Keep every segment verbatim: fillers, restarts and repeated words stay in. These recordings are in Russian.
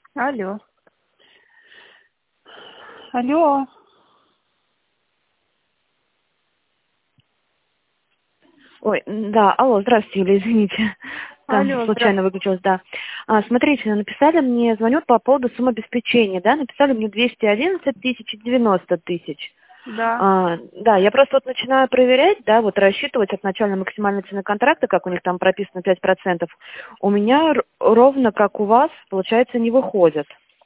Алло. Алло. Ой, м, да, алло, здравствуйте, Юля, извините. Там Алло, случайно здравствуйте. выключилась, да. А, смотрите, написали мне, звоню по поводу суммы обеспечения, да, написали мне двести одиннадцать тысяч и девяносто тысяч. Да. А, да, я просто вот начинаю проверять, да, вот рассчитывать от начальной максимальной цены контракта, как у них там прописано пять процентов, у меня р- ровно как у вас, получается, не выходит.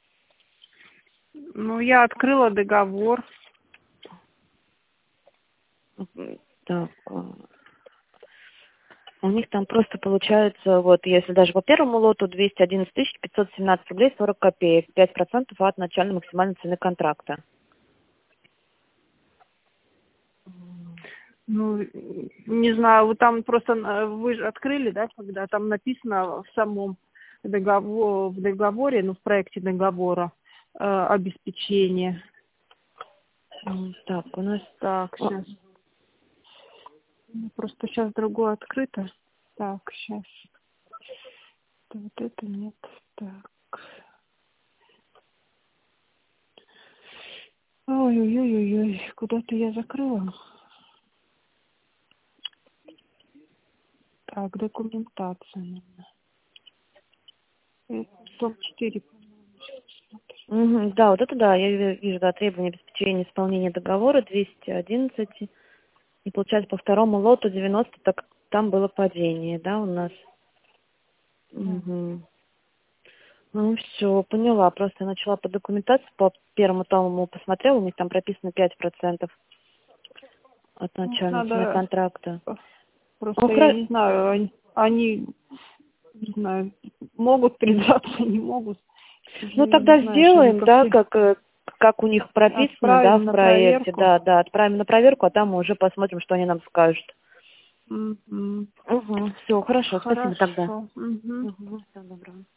Ну, я открыла договор. М, Так, а, у них там просто получается, вот если даже по первому лоту двести одиннадцать тысяч пятьсот семнадцать рублей сорок копеек, пять процентов от начальной максимальной цены контракта. Ну, не знаю, вы там просто, э, вы же открыли, да, когда там написано в самом договор, в договоре, ну, в проекте договора э, обеспечение. М, Так, у нас... Так, а, сейчас. Просто сейчас другое открыто. Так, сейчас. Вот это нет. Так. Ой-ой-ой-ой, куда-то я закрыла. Так, документация. Это том четыре. мгм, да, вот это да, я ви- вижу, да, требования обеспечения исполнения договора двести одиннадцать, и получается по второму лоту девяносто, так там было падение, да, у нас. Мгм. Ну, все, поняла. Просто я начала по документации, по первому тому посмотрела, у них там прописано пять процентов от Ну, начальной цены надо, контракта. Ну, просто я хра- не знаю, они, они, не знаю, могут придраться, не могут. ну, Уже я не тогда знаю, что они сделаем, по да, все как, э, как у них прописано, да, отправим в на проекте. проверку. Да, да, отправим на проверку, а там мы уже посмотрим, что они нам скажут. Мгм. Угу, все, хорошо, спасибо тогда. Хорошо. Мгм. Угу, всего доброго.